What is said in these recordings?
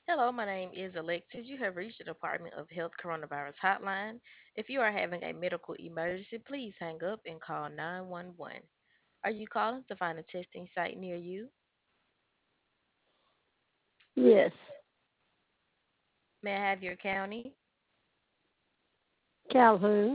Hello, my name is Alexis. You have reached the Department of Health Coronavirus Hotline. If you are having a medical emergency, please hang up and call 911. Are you calling to find a testing site near you? Yes, May I have your county? Calhoun.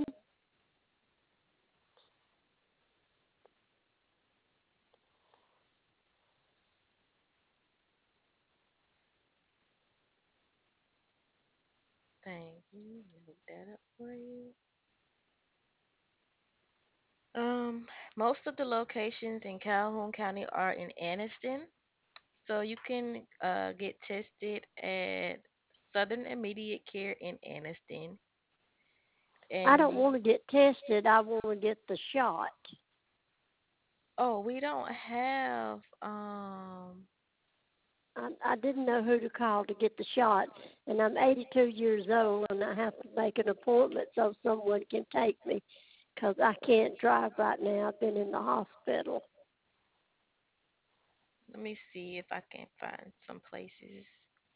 Thank you. Let me look that up for you. Most of the locations in Calhoun County are in Anniston, so you can get tested at Southern Immediate Care in Anniston, I and don't want to get tested. I want to get the shot. oh, we don't have I didn't know who to call to get the shot, and I'm 82 years old, and I have to make an appointment so someone can take me because I can't drive right now. I've been in the hospital. let me see if I can find some places.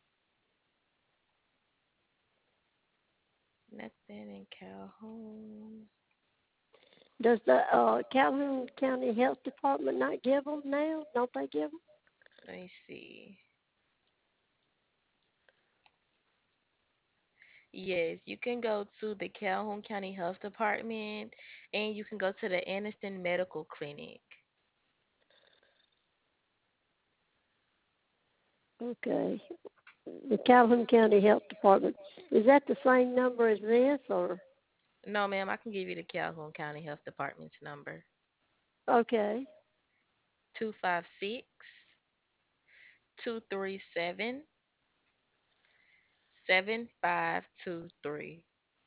Nothing in Calhoun. Does the Calhoun County Health Department not give them now? Don't they give them? Let me see. Yes, you can go to the Calhoun County Health Department and you can go to the Anniston Medical Clinic. Okay. The Calhoun County Health Department. Is that the same number as this, or? No, ma'am, I can give you the Calhoun County Health Department's number. Okay. 256 237 7523.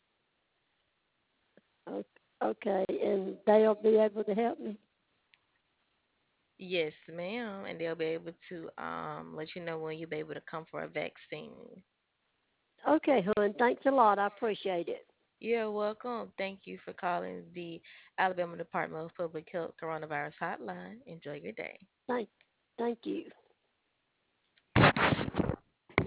O- Okay, and they'll be able to help me. Yes, ma'am, and they'll be able to let you know when you'll be able to come for a vaccine. Okay, hon. Thanks a lot. I appreciate it. You're welcome. Thank you for calling the Alabama Department of Public Health Coronavirus Hotline. Enjoy your day. Thank, thank you.